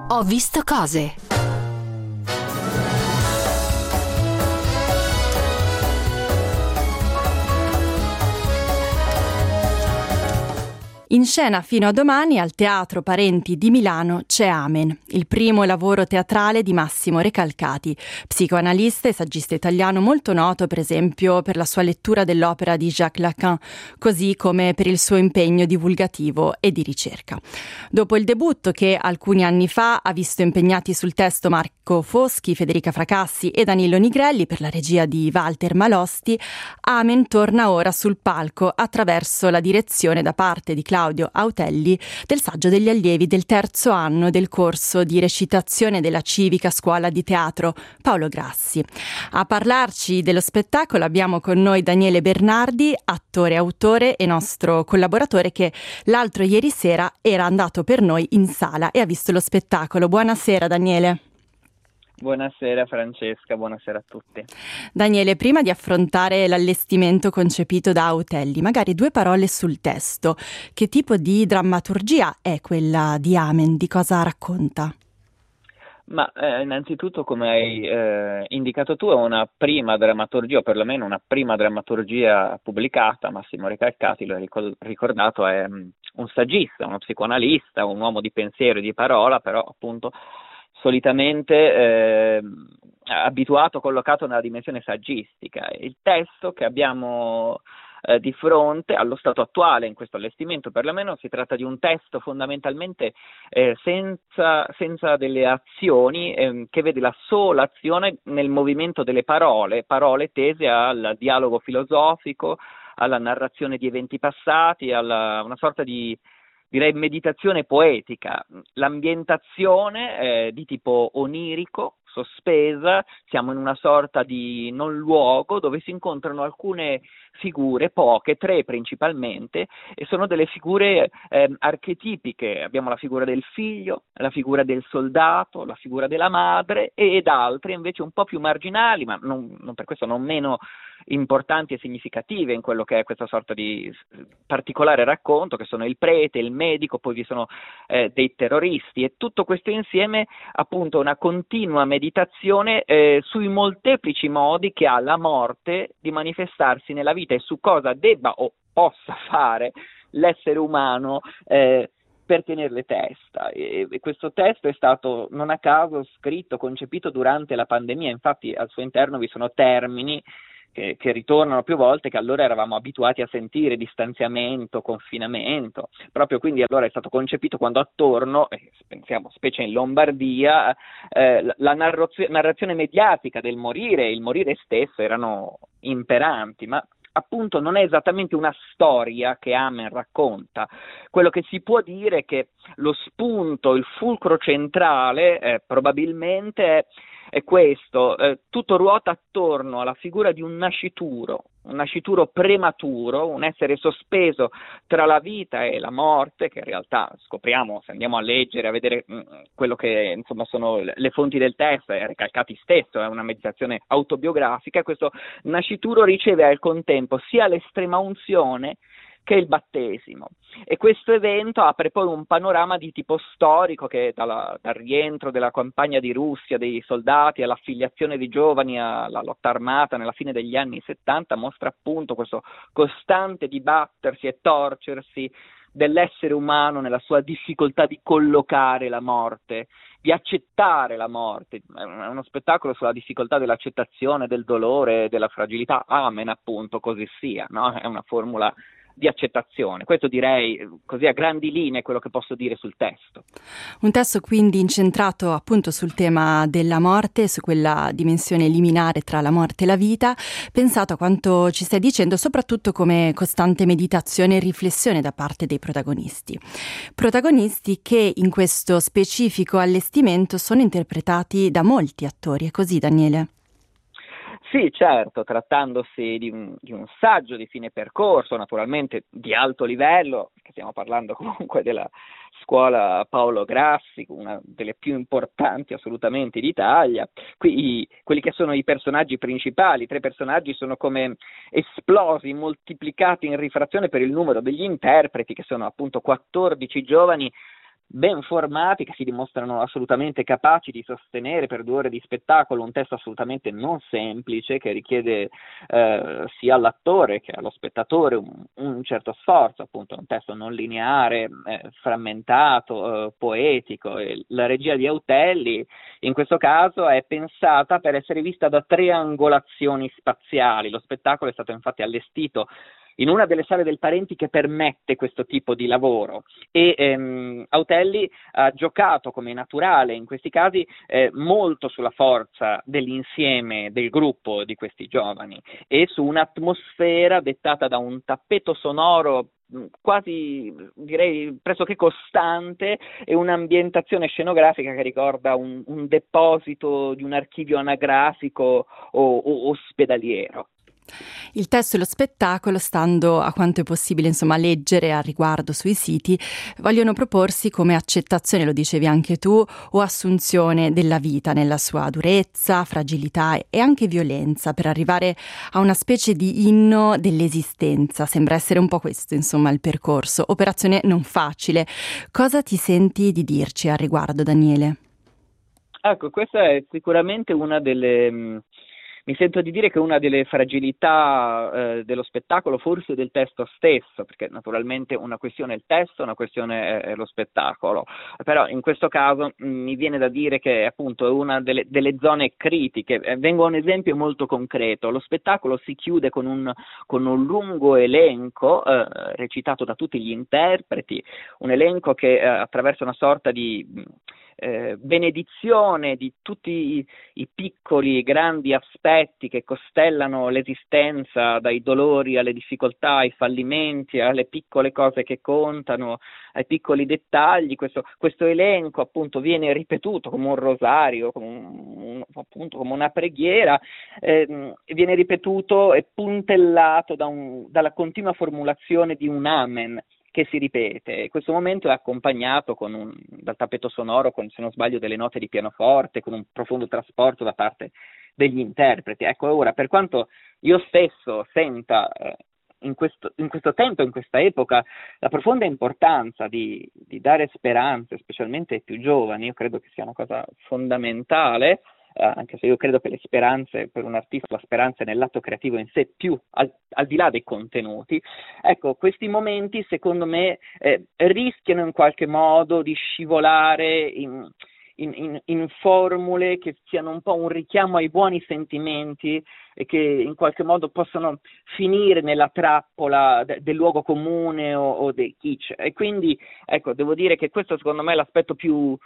Ho visto cose. In scena fino a domani al Teatro Parenti di Milano c'è Amen, il primo lavoro teatrale di Massimo Recalcati, psicoanalista e saggista italiano molto noto per esempio per la sua lettura dell'opera di Jacques Lacan, così come per il suo impegno divulgativo e di ricerca. Dopo il debutto che alcuni anni fa ha visto impegnati sul testo Marco Foschi, Federica Fracassi e Danilo Nigrelli per la regia di Walter Malosti, Amen torna ora sul palco attraverso la direzione da parte di Claudio Autelli del saggio degli allievi del terzo anno del corso di recitazione della Civica Scuola di Teatro Paolo Grassi. A parlarci dello spettacolo abbiamo con noi Daniele Bernardi, attore e autore e nostro collaboratore che l'altro ieri sera era andato per noi in sala e ha visto lo spettacolo. Buonasera Daniele. Buonasera Francesca, buonasera a tutti. Daniele, prima di affrontare l'allestimento concepito da Autelli, magari due parole sul testo. Che tipo di drammaturgia è quella di Amen? Di cosa racconta? Ma innanzitutto, come hai indicato tu, è una prima drammaturgia, o perlomeno una prima drammaturgia pubblicata. Massimo Recalcati, lo hai ricordato, è un saggista, uno psicoanalista, un uomo di pensiero e di parola, però appunto solitamente abituato, collocato nella dimensione saggistica. Il testo che abbiamo di fronte allo stato attuale in questo allestimento, perlomeno, si tratta di un testo fondamentalmente senza delle azioni, che vede la sola azione nel movimento delle parole tese al dialogo filosofico, alla narrazione di eventi passati, alla una sorta di, direi, meditazione poetica. L'ambientazione di tipo onirico, sospesa, siamo in una sorta di non luogo dove si incontrano alcune figure, poche, tre principalmente, e sono delle figure archetipiche. Abbiamo la figura del figlio, la figura del soldato, la figura della madre ed altre invece un po' più marginali, ma non per questo non meno importanti e significative in quello che è questa sorta di particolare racconto, che sono il prete, il medico, poi vi sono dei terroristi, e tutto questo insieme appunto una continua meditazione sui molteplici modi che ha la morte di manifestarsi nella vita e su cosa debba o possa fare l'essere umano per tenerle testa. E questo testo è stato non a caso scritto, concepito durante la pandemia. Infatti al suo interno vi sono termini che ritornano più volte, che allora eravamo abituati a sentire: distanziamento, confinamento. Proprio quindi allora è stato concepito quando attorno, pensiamo specie in Lombardia, la narrazione mediatica del morire, il morire stesso erano imperanti, ma appunto non è esattamente una storia che Amen racconta. Quello che si può dire è che lo spunto, il fulcro centrale probabilmente è questo: tutto ruota attorno alla figura di un nascituro prematuro, un essere sospeso tra la vita e la morte, che in realtà scopriamo, se andiamo a leggere, a vedere quello che insomma sono le fonti del testo, è Recalcati stesso, è una meditazione autobiografica. Questo nascituro riceve al contempo sia l'estrema unzione che il battesimo, e questo evento apre poi un panorama di tipo storico che dal rientro della campagna di Russia dei soldati all'affiliazione dei giovani alla lotta armata nella fine degli anni 70 mostra appunto questo costante dibattersi e torcersi dell'essere umano nella sua difficoltà di collocare la morte, di accettare la morte. È uno spettacolo sulla difficoltà dell'accettazione, del dolore, della fragilità. Amen, appunto, così sia, no? È una formula di accettazione. Questo, direi, così a grandi linee, quello che posso dire sul testo. Un testo quindi incentrato appunto sul tema della morte, su quella dimensione liminare tra la morte e la vita, pensato a quanto ci stai dicendo, soprattutto come costante meditazione e riflessione da parte dei protagonisti. Protagonisti che in questo specifico allestimento sono interpretati da molti attori, è così, Daniele? Sì, certo, trattandosi di un saggio di fine percorso, naturalmente di alto livello, perché stiamo parlando comunque della scuola Paolo Grassi, una delle più importanti assolutamente d'Italia. Qui quelli che sono i personaggi principali, 3 personaggi, sono come esplosi, moltiplicati in rifrazione per il numero degli interpreti, che sono appunto 14 giovani ben formati, che si dimostrano assolutamente capaci di sostenere per 2 ore di spettacolo un testo assolutamente non semplice, che richiede sia all'attore che allo spettatore un certo sforzo, appunto un testo non lineare, frammentato, poetico. E la regia di Autelli in questo caso è pensata per essere vista da 3 angolazioni spaziali. Lo spettacolo è stato infatti allestito in una delle sale del Parenti che permette questo tipo di lavoro, e Autelli ha giocato, come naturale in questi casi, molto sulla forza dell'insieme del gruppo di questi giovani e su un'atmosfera dettata da un tappeto sonoro quasi, direi, pressoché costante, e un'ambientazione scenografica che ricorda un deposito di un archivio anagrafico o ospedaliero. Il testo e lo spettacolo, stando a quanto è possibile leggere al riguardo sui siti, vogliono proporsi come accettazione, lo dicevi anche tu, o assunzione della vita nella sua durezza, fragilità e anche violenza, per arrivare a una specie di inno dell'esistenza. Sembra essere un po' questo, il percorso. Operazione non facile. Cosa ti senti di dirci al riguardo, Daniele? Ecco, questa è sicuramente una delle... Mi sento di dire che una delle fragilità dello spettacolo, forse del testo stesso, perché naturalmente una questione è il testo, una questione è lo spettacolo, però in questo caso mi viene da dire che appunto è una delle zone critiche. Vengo a un esempio molto concreto: lo spettacolo si chiude con un lungo elenco recitato da tutti gli interpreti, un elenco che attraverso una sorta di benedizione di tutti i piccoli e grandi aspetti che costellano l'esistenza, dai dolori alle difficoltà, ai fallimenti, alle piccole cose che contano, ai piccoli dettagli. Questo elenco appunto viene ripetuto come un rosario, appunto come una preghiera, viene ripetuto e puntellato dalla continua formulazione di un amen che si ripete. Questo momento è accompagnato dal tappeto sonoro, con, se non sbaglio, delle note di pianoforte, con un profondo trasporto da parte degli interpreti. Ecco, ora, per quanto io stesso senta in questo tempo, in questa epoca, la profonda importanza di dare speranze, specialmente ai più giovani, io credo che sia una cosa fondamentale, anche se io credo che le speranze, per un artista, la speranza è nell'atto creativo in sé, più al di là dei contenuti. Ecco, questi momenti secondo me rischiano in qualche modo di scivolare in formule che siano un po' un richiamo ai buoni sentimenti e che in qualche modo possono finire nella trappola del luogo comune o del kitsch. E quindi, ecco, devo dire che questo secondo me è l'aspetto più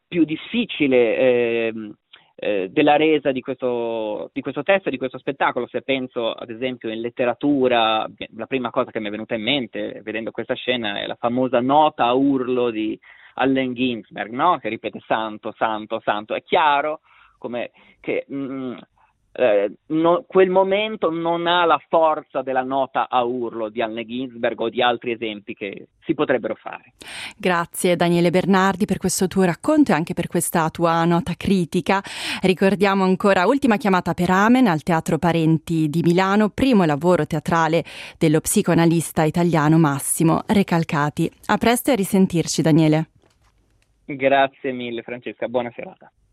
difficile della resa di questo testo e di questo spettacolo. Se penso ad esempio in letteratura, la prima cosa che mi è venuta in mente vedendo questa scena è la famosa nota a urlo di Allen Ginsberg, no? Che ripete santo, santo, santo. È chiaro come che quel momento non ha la forza della nota a urlo di Allen Ginsberg o di altri esempi che si potrebbero fare. Grazie Daniele Bernardi per questo tuo racconto e anche per questa tua nota critica. Ricordiamo ancora Ultima chiamata per Amen al Teatro Parenti di Milano, primo lavoro teatrale dello psicoanalista italiano Massimo Recalcati. A presto e a risentirci, Daniele. Grazie mille Francesca, buona serata.